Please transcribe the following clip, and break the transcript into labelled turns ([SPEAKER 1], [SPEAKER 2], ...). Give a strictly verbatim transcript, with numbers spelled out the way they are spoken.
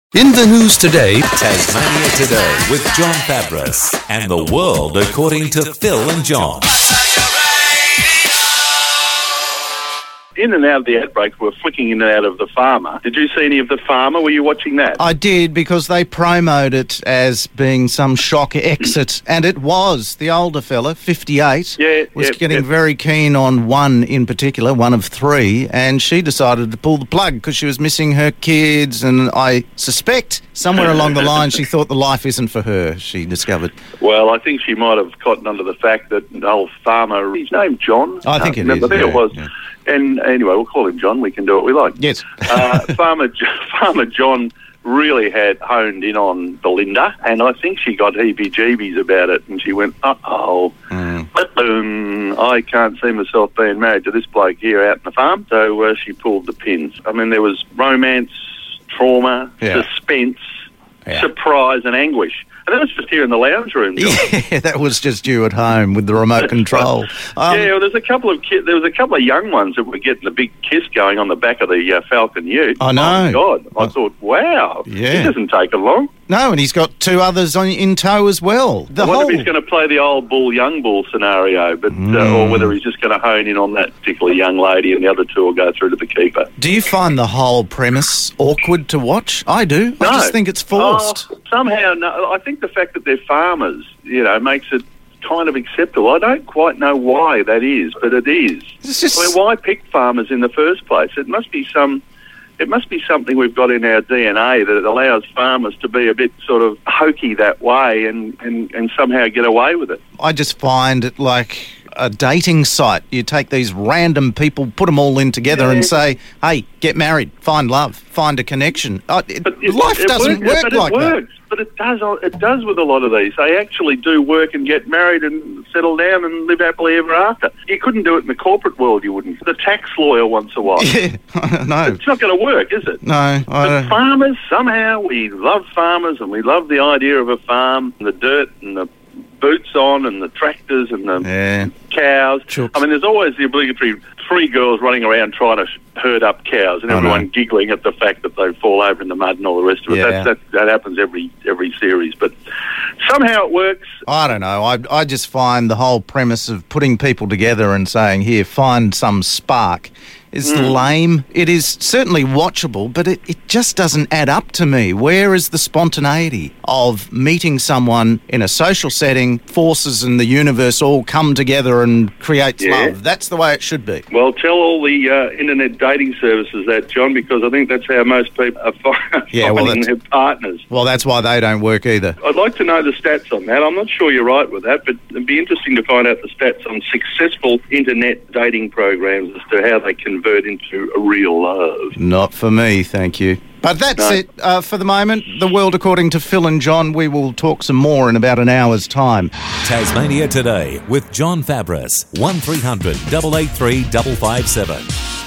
[SPEAKER 1] In the news today,
[SPEAKER 2] Tasmania Today with John Fabris and the world according to Phil and John.
[SPEAKER 3] In and out of the outbreaks, we're flicking in and out of The Farmer. Did you see any of The Farmer? Were you watching that?
[SPEAKER 4] I did, because they promoted it as being some shock exit, and it was. The older fella, fifty-eight,
[SPEAKER 3] Yeah,
[SPEAKER 4] was
[SPEAKER 3] yeah,
[SPEAKER 4] getting
[SPEAKER 3] yeah.
[SPEAKER 4] very keen on one in particular, one of three, and she decided to pull the plug because she was missing her kids, and I suspect somewhere along the line she thought the life isn't for her, she discovered.
[SPEAKER 3] Well, I think she might have cottoned under the fact that old Farmer, his name John?
[SPEAKER 4] I think it
[SPEAKER 3] no,
[SPEAKER 4] is,
[SPEAKER 3] I think
[SPEAKER 4] yeah,
[SPEAKER 3] it was.
[SPEAKER 4] yeah.
[SPEAKER 3] And anyway, we'll call him John. We can do what we like.
[SPEAKER 4] Yes.
[SPEAKER 3] uh, Farmer, Farmer John really had honed in on Belinda, and I think she got heebie-jeebies about it, and she went, uh-oh,
[SPEAKER 4] Mm.
[SPEAKER 3] um, I can't see myself being married to this bloke here out in the farm. So uh, she pulled the pins. I mean, there was romance, trauma,
[SPEAKER 4] Yeah.
[SPEAKER 3] suspense,
[SPEAKER 4] Yeah.
[SPEAKER 3] surprise and anguish. And that was just here in the lounge room, John.
[SPEAKER 4] Yeah, that was just you at home with the remote control. Um,
[SPEAKER 3] yeah, well, there's a couple of ki- there was a couple of young ones that were getting a big kiss going on the back of the uh, Falcon Ute.
[SPEAKER 4] I know.
[SPEAKER 3] Oh, my God. I
[SPEAKER 4] Oh.
[SPEAKER 3] thought, wow,
[SPEAKER 4] Yeah.
[SPEAKER 3] it doesn't take long.
[SPEAKER 4] No, and he's got two others on, in tow as well. The
[SPEAKER 3] I wonder
[SPEAKER 4] whole...
[SPEAKER 3] if he's going to play the old bull, young bull scenario, but uh, or whether he's just going to hone in on that particular young lady and the other two will go through to the keeper.
[SPEAKER 4] Do you find the whole premise awkward to watch? I do. I
[SPEAKER 3] No.
[SPEAKER 4] just think it's forced.
[SPEAKER 3] Oh, somehow, no, I think the fact that they're farmers, you know, makes it kind of acceptable. I don't quite know why that is, but it is.
[SPEAKER 4] It's just...
[SPEAKER 3] I mean, why pick farmers in the first place? It must be some... It must be something we've got in our D N A that it allows farmers to be a bit sort of hokey that way and, and, and somehow get away with it.
[SPEAKER 4] I just find it like a dating site. You take these random people, put them all in together
[SPEAKER 3] Yeah.
[SPEAKER 4] and say, hey, get married, find love, find a connection. Uh, it,
[SPEAKER 3] But it-
[SPEAKER 4] life
[SPEAKER 3] it
[SPEAKER 4] doesn't
[SPEAKER 3] works,
[SPEAKER 4] work
[SPEAKER 3] but
[SPEAKER 4] like
[SPEAKER 3] it
[SPEAKER 4] that.
[SPEAKER 3] works. But it does. It does with a lot of these. They actually do work and get married and settle down and live happily ever after. You couldn't do it in the corporate world. You wouldn't. The tax lawyer once a while.
[SPEAKER 4] Yeah, no,
[SPEAKER 3] It's not going to work, is it?
[SPEAKER 4] no. I
[SPEAKER 3] But
[SPEAKER 4] don't-
[SPEAKER 3] farmers, somehow we love farmers and we love the idea of a farm, and the dirt and the boots on and the tractors and the
[SPEAKER 4] Yeah.
[SPEAKER 3] cows.
[SPEAKER 4] Chooks.
[SPEAKER 3] I mean, there's always the obligatory three girls running around trying to herd up cows and
[SPEAKER 4] I know.
[SPEAKER 3] everyone giggling at the fact that they fall over in the mud and all the rest of it.
[SPEAKER 4] Yeah.
[SPEAKER 3] That, that, that happens every every series. But somehow it works.
[SPEAKER 4] I don't know. I, I just find the whole premise of putting people together and saying, here, find some spark is lame. It is certainly watchable, but it, it just doesn't add up to me. Where is the spontaneity of meeting someone in a social setting, forces in the universe all come together and creates
[SPEAKER 3] Yeah.
[SPEAKER 4] love? That's the way it should be.
[SPEAKER 3] Well, tell all the uh, internet dating services that, John, because I think that's how most people are fi-
[SPEAKER 4] Yeah, well,
[SPEAKER 3] finding
[SPEAKER 4] that's-
[SPEAKER 3] their partners.
[SPEAKER 4] Well, that's why they don't work either.
[SPEAKER 3] I'd like to know the stats on that. I'm not sure you're right with that, but it'd be interesting to find out the stats on successful internet dating programs as to how they convert into a real love.
[SPEAKER 4] Not for me, thank you. But that's
[SPEAKER 3] No.
[SPEAKER 4] it uh, for the moment. The world according to Phil and John. We will talk some more in about an hour's time.
[SPEAKER 2] Tasmania Today with John Fabris. one three hundred, eight eight three, five five seven.